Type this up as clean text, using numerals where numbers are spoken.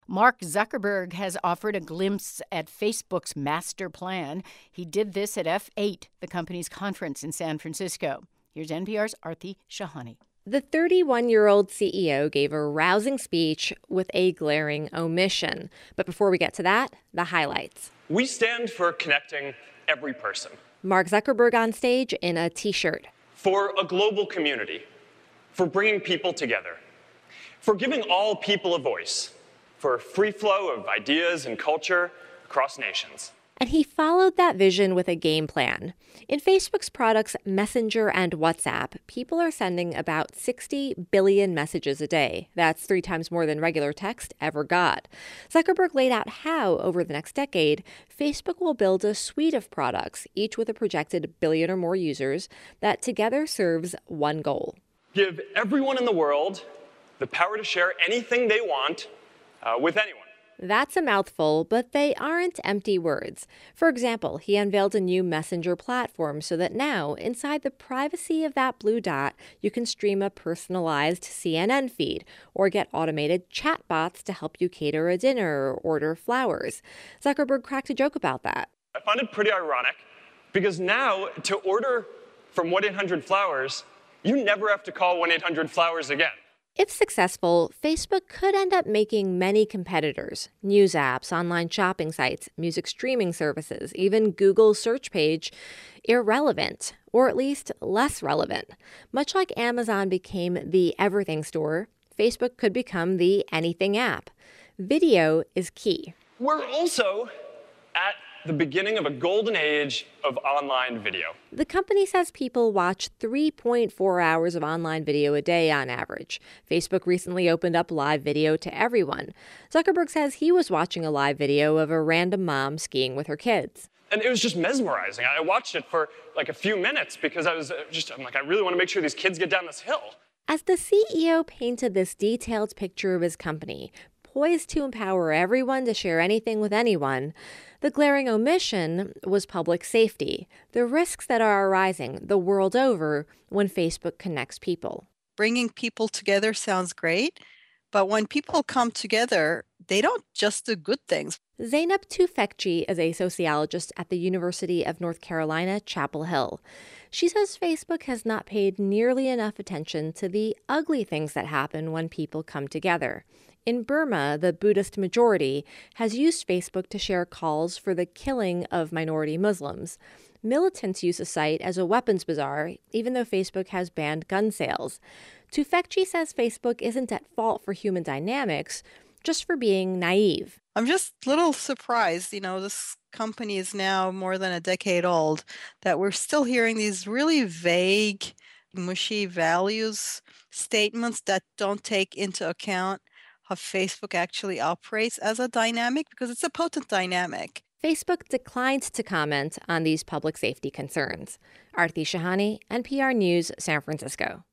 Mark Zuckerberg has offered a glimpse at Facebook's master plan. He did this at F8, the company's conference in San Francisco. Here's NPR's Aarti Shahani. The 31-year-old CEO gave a rousing speech with a glaring omission. But before we get to that, the highlights. We stand for connecting every person. Mark Zuckerberg on stage in a T-shirt. For a global community. For bringing people together. For giving all people a voice. For a free flow of ideas and culture across nations. And he followed that vision with a game plan. In Facebook's products Messenger and WhatsApp, people are sending about 60 billion messages a day. That's 3 times more than regular text ever got. Zuckerberg laid out how, over the next decade, Facebook will build a suite of products, each with a projected billion or more users, that together serves one goal. Give everyone in the world the power to share anything they want with anyone. That's a mouthful, but they aren't empty words. For example, he unveiled a new Messenger platform so that now, inside the privacy of that blue dot, you can stream a personalized CNN feed or get automated chatbots to help you cater a dinner or order flowers. Zuckerberg cracked a joke about that. I find it pretty ironic because now, to order from 1-800-Flowers, you never have to call 1-800-Flowers again. If successful, Facebook could end up making many competitors: news apps, online shopping sites, music streaming services, even Google's search page, irrelevant, or at least less relevant. Much like Amazon became the everything store, Facebook could become the anything app. Video is key. We're also at the beginning of a golden age of online video. The company says people watch 3.4 hours of online video a day on average. Facebook recently opened up live video to everyone. Zuckerberg says he was watching a live video of a random mom skiing with her kids. And it was just mesmerizing. I watched it for like a few minutes because I'm like, I really want to make sure these kids get down this hill. As the CEO painted this detailed picture of his company, poised to empower everyone to share anything with anyone, the glaring omission was public safety, the risks that are arising the world over when Facebook connects people. Bringing people together sounds great, but when people come together, they don't just do good things. Zeynep Tufekci is a sociologist at the University of North Carolina, Chapel Hill. She says Facebook has not paid nearly enough attention to the ugly things that happen when people come together. In Burma, the Buddhist majority has used Facebook to share calls for the killing of minority Muslims. Militants use the site as a weapons bazaar, even though Facebook has banned gun sales. Tufekci says Facebook isn't at fault for human dynamics, just for being naive. I'm just a little surprised, this company is now more than a decade old, that we're still hearing these really vague, mushy values statements that don't take into account how Facebook actually operates as a dynamic, because it's a potent dynamic. Facebook declined to comment on these public safety concerns. Aarti Shahani, NPR News, San Francisco.